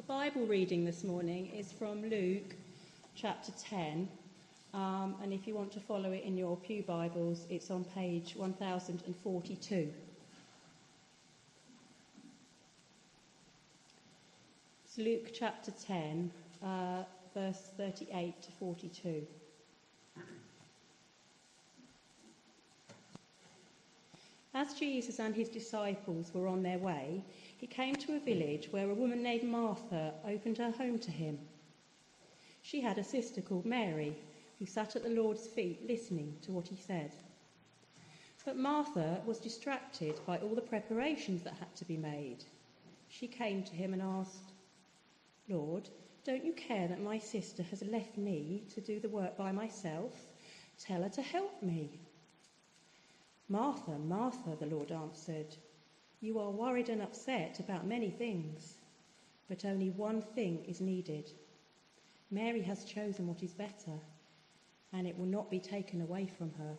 Bible reading this morning is from Luke chapter 10, and if you want to follow it in your pew Bibles, it's on page 1042. It's Luke chapter 10, verse 38 to 42. As Jesus and his disciples were on their way, he came to a village where a woman named Martha opened her home to him. She had a sister called Mary, who sat at the Lord's feet listening to what he said. But Martha was distracted by all the preparations that had to be made. She came to him and asked, "Lord, don't you care that my sister has left me to do the work by myself? Tell her to help me." "Martha, Martha," the Lord answered, "you are worried and upset about many things, but only one thing is needed. Mary has chosen what is better, and it will not be taken away from her."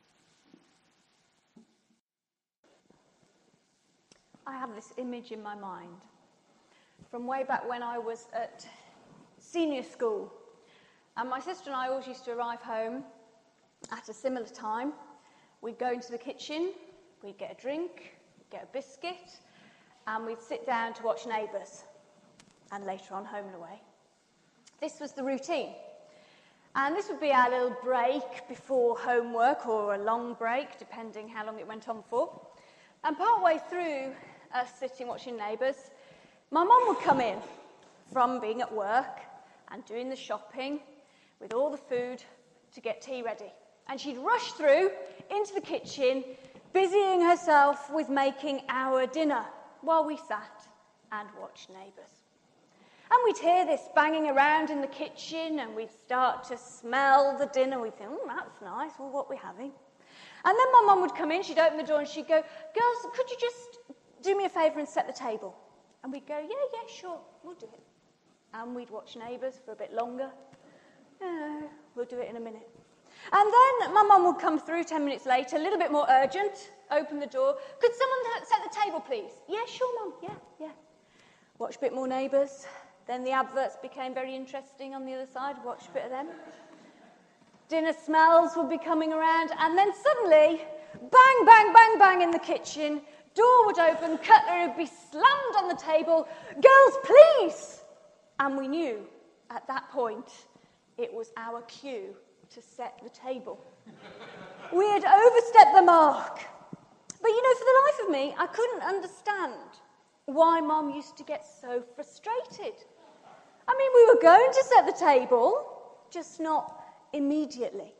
I have this image in my mind from way back when I was at senior school. And my sister and I always used to arrive home at a similar time. We'd go into the kitchen, we'd get a drink, get a biscuit, and we'd sit down to watch Neighbours, and later on Home and Away. This was the routine. And this would be our little break before homework, or a long break, depending how long it went on for. And partway through us sitting watching Neighbours, my mum would come in from being at work and doing the shopping with all the food to get tea ready. And she'd rush through into the kitchen, busying herself with making our dinner while we sat and watched Neighbours. And we'd hear this banging around in the kitchen, and we'd start to smell the dinner. We'd think, that's nice. Well, what are we having? And then my mum would come in, she'd open the door, and she'd go, "Girls, could you just do me a favour and set the table?" And we'd go, yeah, sure, we'll do it. And we'd watch Neighbours for a bit longer. We'll do it in a minute. And then my mum would come through 10 minutes later, a little bit more urgent, open the door. "Could someone set the table, please?" "Yeah, sure, Mum, yeah. Watch a bit more Neighbours. Then the adverts became very interesting on the other side. Watch a bit of them. Dinner smells would be coming around. And then suddenly, bang, bang, bang, bang in the kitchen. Door would open, cutlery would be slammed on the table. "Girls, please!" And we knew at that point it was our cue to set the table. We had overstepped the mark. But for the life of me, I couldn't understand why Mum used to get so frustrated. I mean, we were going to set the table, just not immediately.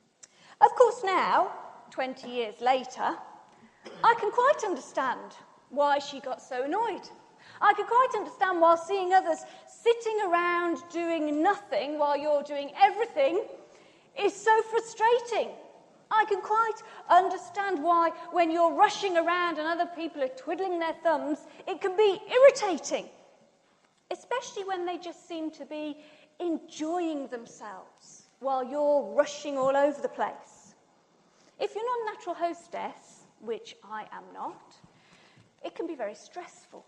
Of course now, 20 years later, I can quite understand why she got so annoyed. I can quite understand why seeing others sitting around doing nothing while you're doing everything is so frustrating. I can quite understand why when you're rushing around and other people are twiddling their thumbs, it can be irritating, especially when they just seem to be enjoying themselves while you're rushing all over the place. If you're not a natural hostess, which I am not, it can be very stressful.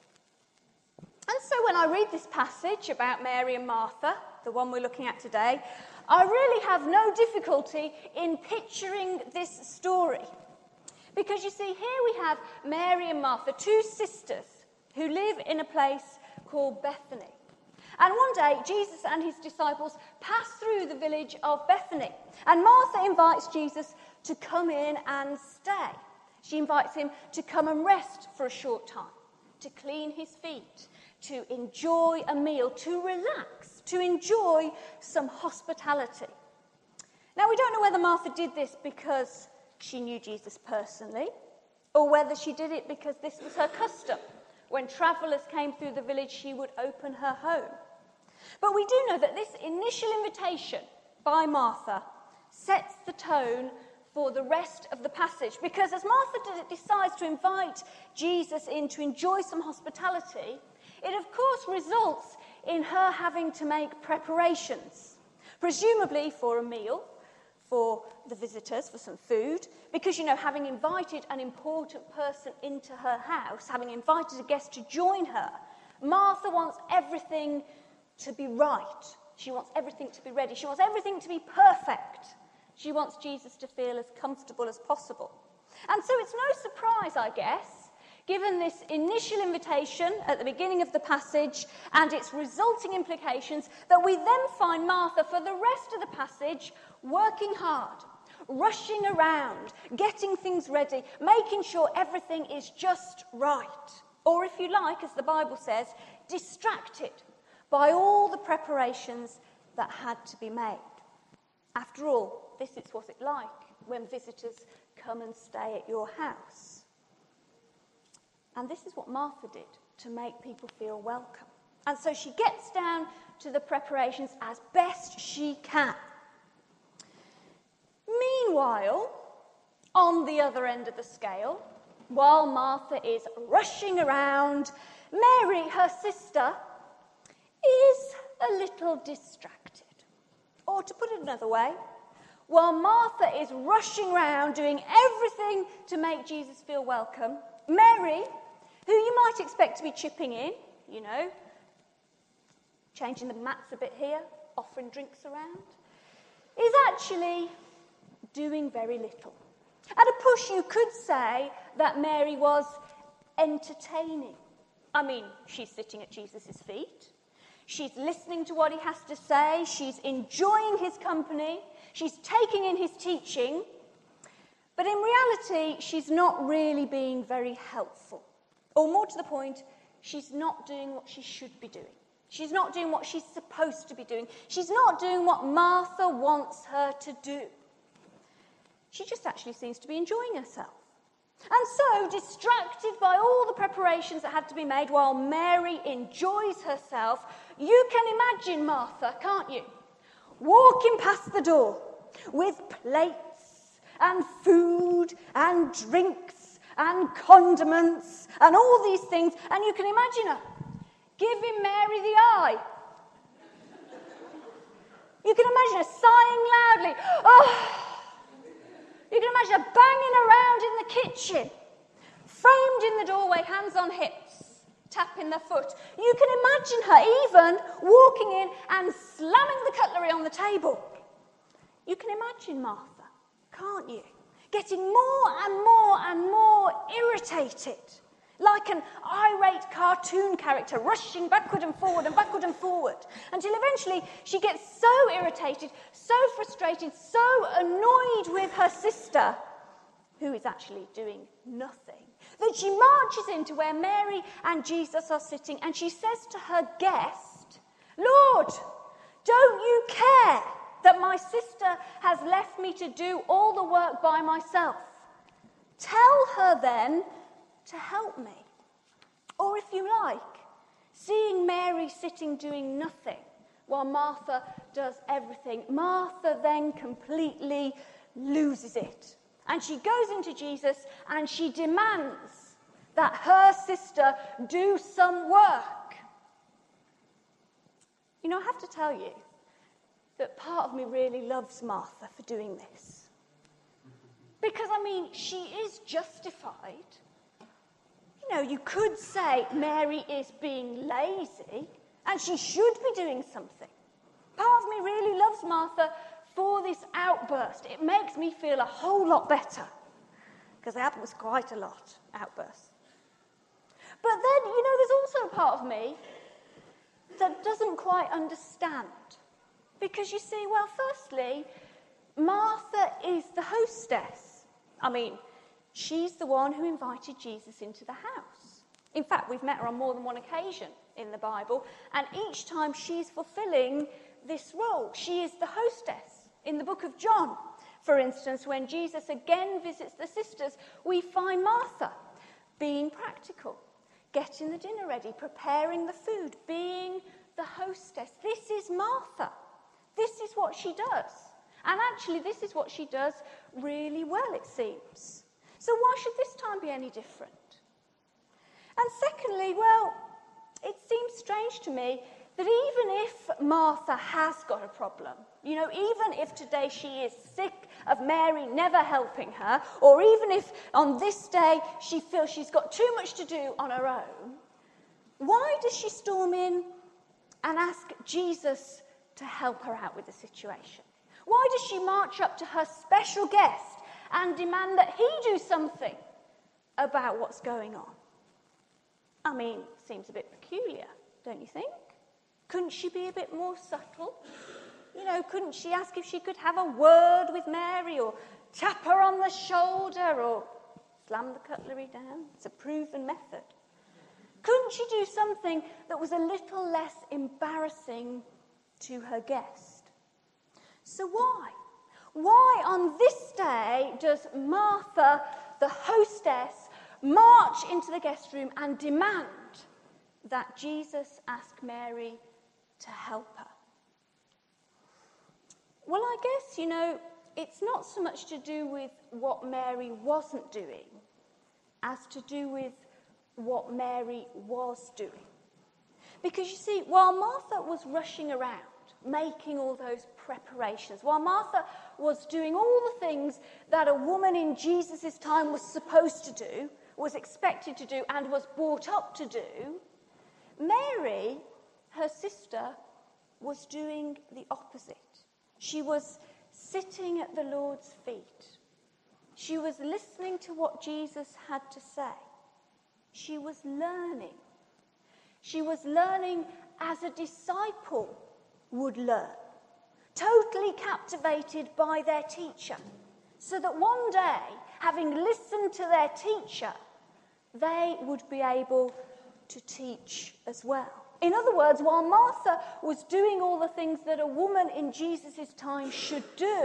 And so when I read this passage about Mary and Martha, the one we're looking at today, I really have no difficulty in picturing this story. Because you see, here we have Mary and Martha, two sisters who live in a place called Bethany. And one day, Jesus and his disciples pass through the village of Bethany. And Martha invites Jesus to come in and stay. She invites him to come and rest for a short time, to clean his feet, to enjoy a meal, to relax, to enjoy some hospitality. Now, we don't know whether Martha did this because she knew Jesus personally, or whether she did it because this was her custom. When travellers came through the village, she would open her home. But we do know that this initial invitation by Martha sets the tone for the rest of the passage, because as Martha decides to invite Jesus in to enjoy some hospitality, it of course results in her having to make preparations, presumably for a meal, for the visitors, for some food, because, having invited an important person into her house, having invited a guest to join her, Martha wants everything to be right. She wants everything to be ready. She wants everything to be perfect. She wants Jesus to feel as comfortable as possible. And so it's no surprise, I guess, given this initial invitation at the beginning of the passage and its resulting implications, that we then find Martha for the rest of the passage working hard, rushing around, getting things ready, making sure everything is just right. Or if you like, as the Bible says, distracted by all the preparations that had to be made. After all, this is what it's like when visitors come and stay at your house. And this is what Martha did to make people feel welcome. And so she gets down to the preparations as best she can. Meanwhile, on the other end of the scale, while Martha is rushing around, Mary, her sister, is a little distracted. Or to put it another way, while Martha is rushing around doing everything to make Jesus feel welcome, Mary, who you might expect to be chipping in, changing the mats a bit here, offering drinks around, is actually doing very little. At a push, you could say that Mary was entertaining. I mean, she's sitting at Jesus' feet. She's listening to what he has to say. She's enjoying his company. She's taking in his teaching. But in reality, she's not really being very helpful. Or more to the point, she's not doing what she should be doing. She's not doing what she's supposed to be doing. She's not doing what Martha wants her to do. She just actually seems to be enjoying herself. And so, distracted by all the preparations that had to be made while Mary enjoys herself, you can imagine Martha, can't you? Walking past the door with plates and food and drinks and condiments and all these things, and you can imagine her giving Mary the eye. You can imagine her sighing loudly. Oh! You can imagine her banging around in the kitchen, framed in the doorway, hands on hips, tapping their foot. You can imagine her even walking in and slamming the cutlery on the table. You can imagine Martha, can't you? Getting more and more and more irritated, like an irate cartoon character rushing backward and forward, until eventually she gets so irritated, so frustrated, so annoyed with her sister, who is actually doing nothing, that she marches into where Mary and Jesus are sitting, and she says to her guest, "Lord, don't you care that my sister has left me to do all the work by myself? Tell her then to help me." Or if you like, seeing Mary sitting doing nothing while Martha does everything, Martha then completely loses it. And she goes into Jesus and she demands that her sister do some work. I have to tell you that part of me really loves Martha for doing this. Because, she is justified. You could say Mary is being lazy and she should be doing something. Part of me really loves Martha for this outburst. It makes me feel a whole lot better, because it happens quite a lot, outbursts. But then, there's also a part of me that doesn't quite understand. Because you see, well, firstly, Martha is the hostess. She's the one who invited Jesus into the house. In fact, we've met her on more than one occasion in the Bible, and each time she's fulfilling this role. She is the hostess. In the book of John, for instance, when Jesus again visits the sisters, we find Martha being practical, getting the dinner ready, preparing the food, being the hostess. This is Martha. This is what she does. And actually, this is what she does really well, it seems. So why should this time be any different? And secondly, well, it seems strange to me that even if Martha has got a problem, even if today she is sick of Mary never helping her, or even if on this day she feels she's got too much to do on her own, Why does she storm in and ask Jesus to help her out with the situation? Why does she march up to her special guest and demand that he do something about what's going on? I mean, seems a bit peculiar, don't you think? Couldn't she be a bit more subtle? You know, couldn't she ask if she could have a word with Mary, or tap her on the shoulder, or slam the cutlery down? It's a proven method. Couldn't she do something that was a little less embarrassing to her guest? So why? Why on this day does Martha, the hostess, march into the guest room and demand that Jesus ask Mary to help her? Well, I guess, you know, it's not so much to do with what Mary wasn't doing as to do with what Mary was doing. Because you see, while Martha was rushing around, making all those preparations, while Martha was doing all the things that a woman in Jesus' time was supposed to do, was expected to do, and was brought up to do, Mary, her sister, was doing the opposite. She was sitting at the Lord's feet. She was listening to what Jesus had to say. She was learning. She was learning as a disciple would learn, totally captivated by their teacher, so that one day, having listened to their teacher, they would be able to teach as well. In other words, while Martha was doing all the things that a woman in Jesus' time should do,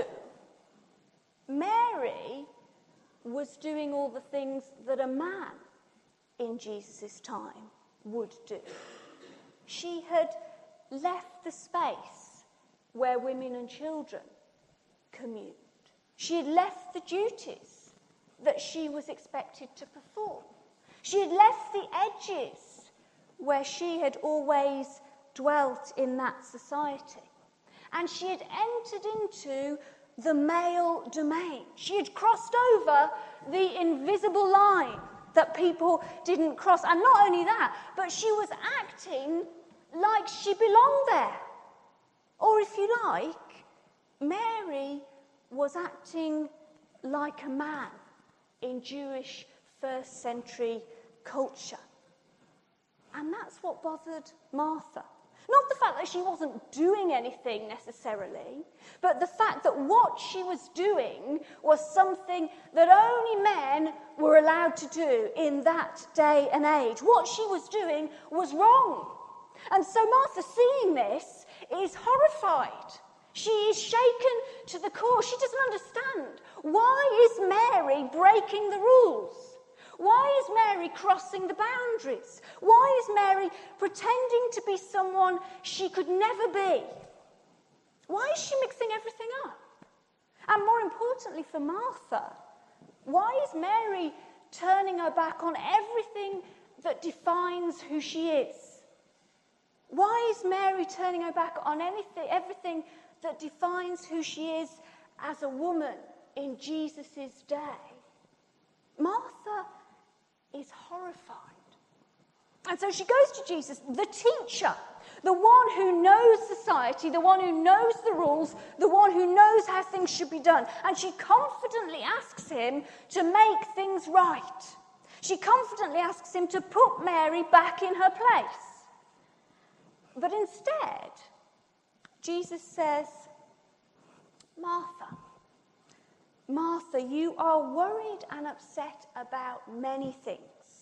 Mary was doing all the things that a man in Jesus' time would do. She had left the space where women and children communed. She had left the duties that she was expected to perform. She had left the edges where she had always dwelt in that society. And she had entered into the male domain. She had crossed over the invisible line that people didn't cross. And not only that, but she was acting like she belonged there. Or if you like, Mary was acting like a man in Jewish first century culture. And that's what bothered Martha. Not the fact that she wasn't doing anything necessarily, but the fact that what she was doing was something that only men were allowed to do in that day and age. What she was doing was wrong. And so Martha, seeing this, is horrified. She is shaken to the core. She doesn't understand. Why is Mary breaking the rules? Why is Mary crossing the boundaries? Why is Mary pretending to be someone she could never be? Why is she mixing everything up? And more importantly for Martha, why is Mary turning her back on everything that defines who she is? Why is Mary turning her back on everything that defines who she is as a woman in Jesus' day? Martha is horrified. And so she goes to Jesus, the teacher, the one who knows society, the one who knows the rules, the one who knows how things should be done. And she confidently asks him to make things right. She confidently asks him to put Mary back in her place. But instead, Jesus says, Martha, Martha, you are worried and upset about many things.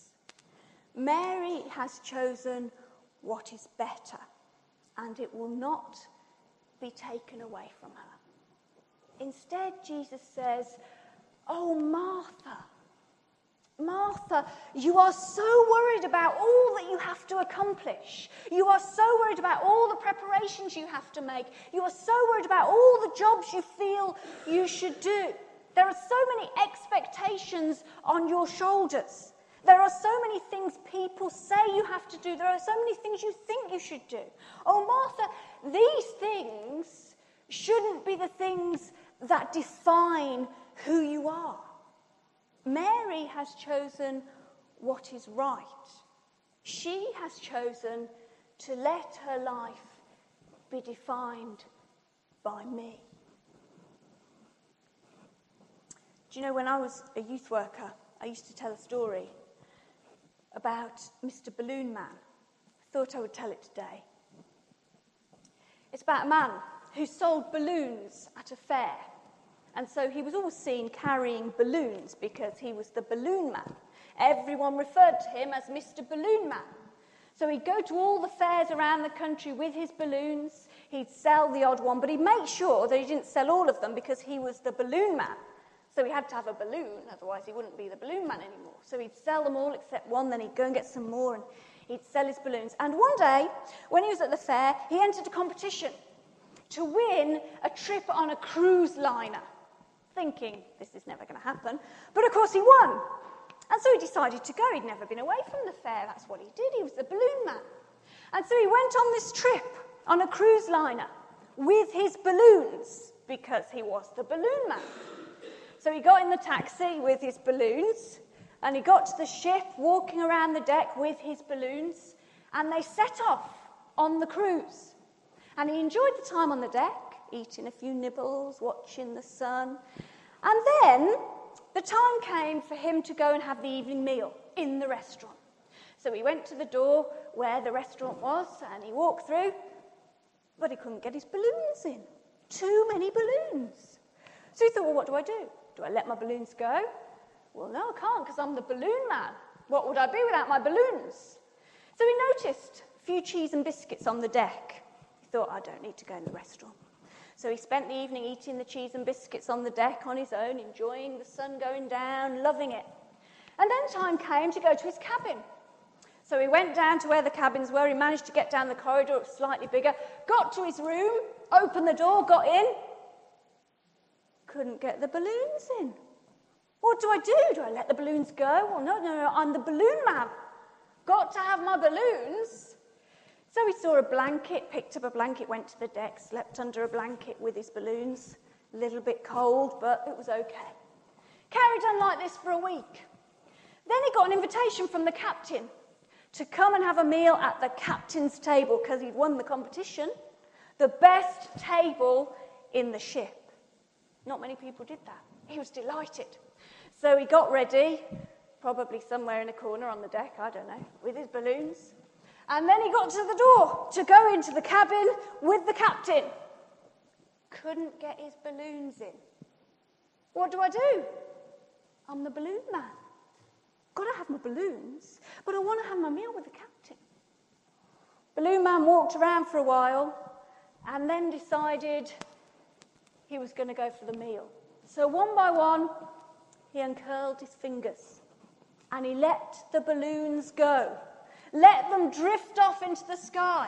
Mary has chosen what is better, and it will not be taken away from her. Instead, Jesus says, oh, Martha, Martha, you are so worried about all that you have to accomplish. You are so worried about all the preparations you have to make. You are so worried about all the jobs you feel you should do. There are so many expectations on your shoulders. There are so many things people say you have to do. There are so many things you think you should do. Oh, Martha, these things shouldn't be the things that define who you are. Mary has chosen what is right. She has chosen to let her life be defined by me. Do you know, when I was a youth worker, I used to tell a story about Mr. Balloon Man. I thought I would tell it today. It's about a man who sold balloons at a fair. And so he was always seen carrying balloons because he was the balloon man. Everyone referred to him as Mr. Balloon Man. So he'd go to all the fairs around the country with his balloons. He'd sell the odd one, but he'd make sure that he didn't sell all of them because he was the balloon man. So he had to have a balloon, otherwise he wouldn't be the balloon man anymore. So he'd sell them all except one, then he'd go and get some more, and he'd sell his balloons. And one day, when he was at the fair, he entered a competition to win a trip on a cruise liner, thinking this is never going to happen. But of course he won. And so he decided to go. He'd never been away from the fair. That's what he did. He was the balloon man. And so he went on this trip on a cruise liner with his balloons because he was the balloon man. So he got in the taxi with his balloons and he got to the ship, walking around the deck with his balloons, and they set off on the cruise. And he enjoyed the time on the deck, eating a few nibbles, watching the sun. And then the time came for him to go and have the evening meal in the restaurant. So he went to the door where the restaurant was and he walked through, but he couldn't get his balloons in. Too many balloons. So he thought, well, what do I do? Do I let my balloons go? Well, no, I can't because I'm the balloon man. What would I be without my balloons? So he noticed a few cheese and biscuits on the deck. He thought, I don't need to go in the restaurant. So he spent the evening eating the cheese and biscuits on the deck on his own, enjoying the sun going down, loving it. And then time came to go to his cabin. So he went down to where the cabins were. He managed to get down the corridor, it was slightly bigger, got to his room, opened the door, got in. Couldn't get the balloons in. What do I do? Do I let the balloons go? Well, no, I'm the balloon man. Got to have my balloons. So he saw a blanket, picked up a blanket, went to the deck, slept under a blanket with his balloons. A little bit cold, but it was okay. Carried on like this for a week. Then he got an invitation from the captain to come and have a meal at the captain's table because he'd won the competition. The best table in the ship. Not many people did that. He was delighted. So he got ready, probably somewhere in a corner on the deck, I don't know, with his balloons. And then he got to the door to go into the cabin with the captain. Couldn't get his balloons in. What do I do? I'm the balloon man. Got to have my balloons, but I want to have my meal with the captain. Balloon man walked around for a while and then decided he was going to go for the meal. So one by one, he uncurled his fingers and he let the balloons go. Let them drift off into the sky.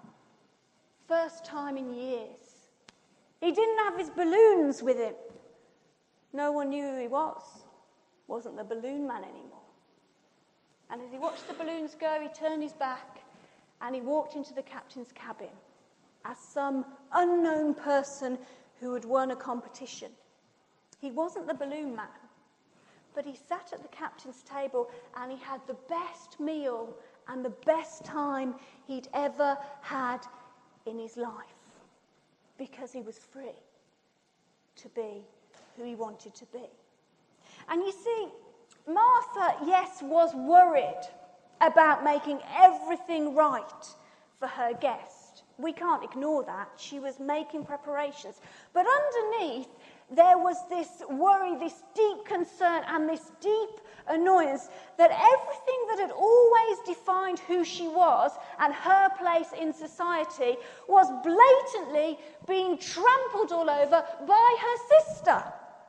First time in years. He didn't have his balloons with him. No one knew who he was. Wasn't the balloon man anymore. And as he watched the balloons go, he turned his back and he walked into the captain's cabin as some unknown person who had won a competition. He wasn't the balloon man, but he sat at the captain's table and he had the best meal and the best time he'd ever had in his life because he was free to be who he wanted to be. And you see, Martha, yes, was worried about making everything right for her guest. We can't ignore that. She was making preparations. But underneath, there was this worry, this deep concern, and this deep annoyance that everything that had always defined who she was and her place in society was blatantly being trampled all over by her sister.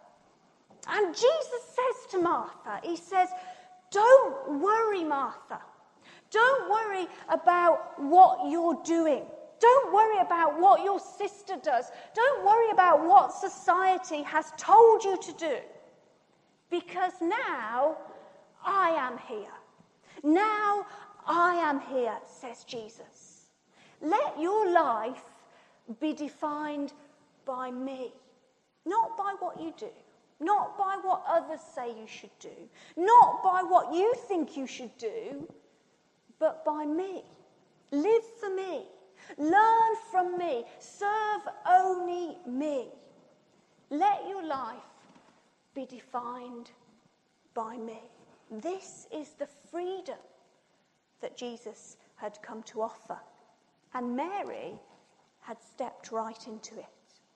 And Jesus says to Martha, he says, don't worry, Martha. Don't worry about what you're doing. Don't worry about what your sister does. Don't worry about what society has told you to do. Because now I am here. Now I am here, says Jesus. Let your life be defined by me, not by what you do. Not by what others say you should do. Not by what you think you should do. but by me. Live for me. Learn from me. Serve only me. Let your life be defined by me. This is the freedom that Jesus had come to offer. And Mary had stepped right into it.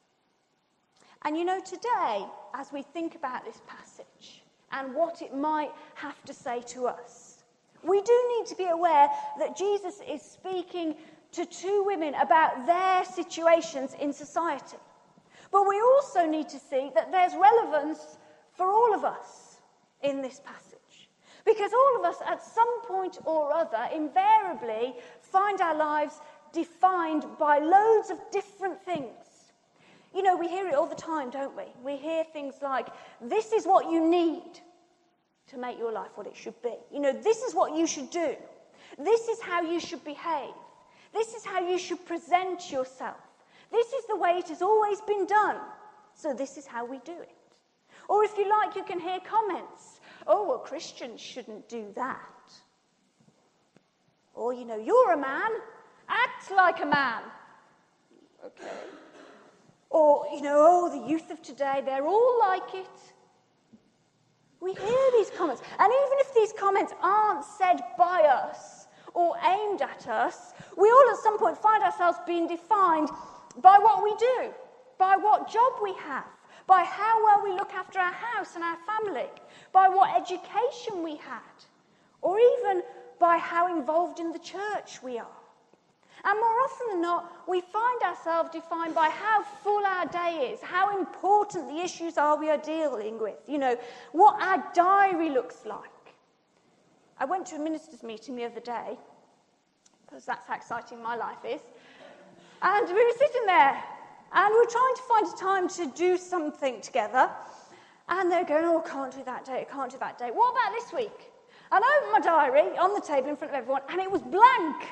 And you know, today, as we think about this passage and what it might have to say to us, we do need to be aware that Jesus is speaking to two women about their situations in society. But we also need to see that there's relevance for all of us in this passage. Because all of us, at some point or other, invariably find our lives defined by loads of different things. You know, we hear it all the time, don't we? We hear things like, this is what you need to make your life what it should be. You know, this is what you should do. This is how you should behave. This is how you should present yourself. This is the way it has always been done. So this is how we do it. Or if you like, you can hear comments. Oh, well, Christians shouldn't do that. Or, you know, you're a man. Act like a man. Okay. Or, you know, oh, the youth of today, they're all like it. We hear these comments. And even if these comments aren't said by us or aimed at us, we all at some point find ourselves being defined by what we do, by what job we have, by how well we look after our house and our family, by what education we had, or even by how involved in the church we are. And more often than not, we find ourselves defined by how full our day is, how important the issues are we are dealing with, you know, what our diary looks like. I went to a ministers' meeting the other day, because that's how exciting my life is, and we were sitting there, and we were trying to find a time to do something together, and they're going, oh, I can't do that day, I can't do that day. What about this week? And I opened my diary on the table in front of everyone, and it was blank.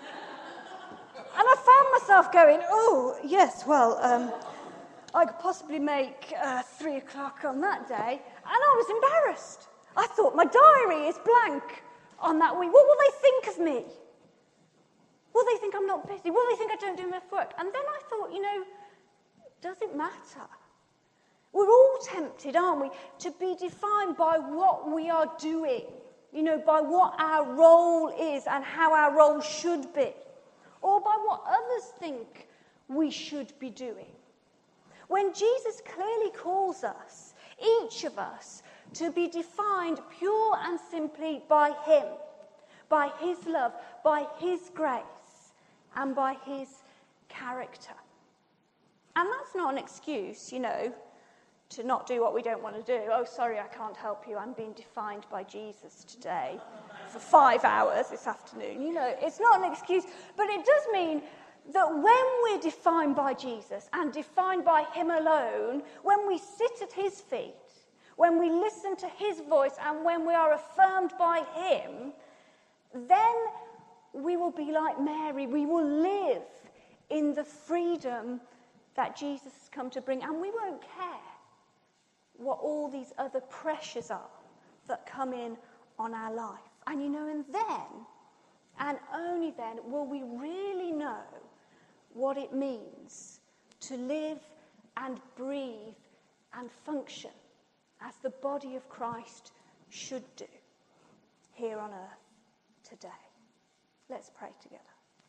And I found myself going, oh, yes, well, I could possibly make 3 o'clock on that day. And I was embarrassed. I thought, my diary is blank on that week. What will they think of me? Will they think I'm not busy? Will they think I don't do enough work? And then I thought, you know, does it matter? We're all tempted, aren't we, to be defined by what we are doing, you know, by what our role is and how our role should be, or by what others think we should be doing. When Jesus clearly calls us, each of us, to be defined pure and simply by him, by his love, by his grace, and by his character. And that's not an excuse, you know, to not do what we don't want to do. Oh, sorry, I can't help you. I'm being defined by Jesus today for 5 hours this afternoon. You know, it's not an excuse, but it does mean that when we're defined by Jesus and defined by him alone, when we sit at his feet, when we listen to his voice, and when we are affirmed by him, then we will be like Mary. We will live in the freedom that Jesus has come to bring, and we won't care what all these other pressures are that come in on our life. And you know, and then, and only then, will we really know what it means to live and breathe and function as the body of Christ should do here on earth today. Let's pray together.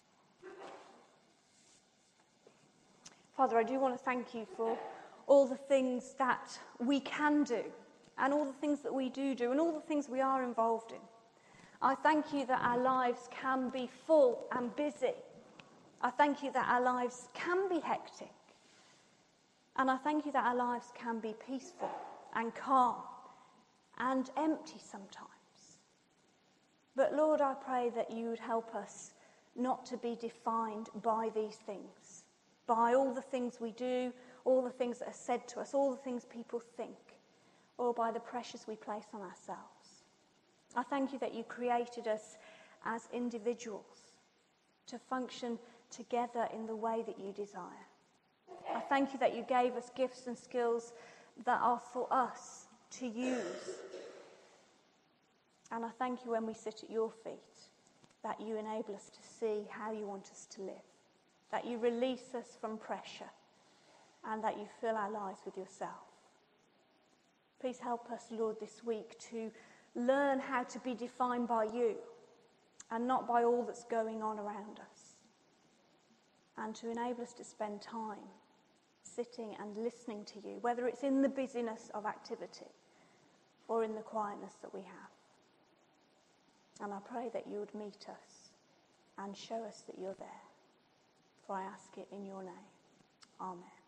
Father, I do want to thank you for all the things that we can do, and all the things that we do, and all the things we are involved in. I thank you that our lives can be full and busy. I thank you that our lives can be hectic. And I thank you that our lives can be peaceful and calm and empty sometimes. But Lord, I pray that you would help us not to be defined by these things, by all the things we do, all the things that are said to us, all the things people think, or by the pressures we place on ourselves. I thank you that you created us as individuals to function together in the way that you desire. I thank you that you gave us gifts and skills that are for us to use. And I thank you when we sit at your feet, that you enable us to see how you want us to live, that you release us from pressure, and that you fill our lives with yourself. Please help us, Lord, this week to learn how to be defined by you and not by all that's going on around us, and to enable us to spend time sitting and listening to you, whether it's in the busyness of activity or in the quietness that we have. And I pray that you would meet us and show us that you're there. For I ask it in your name. Amen.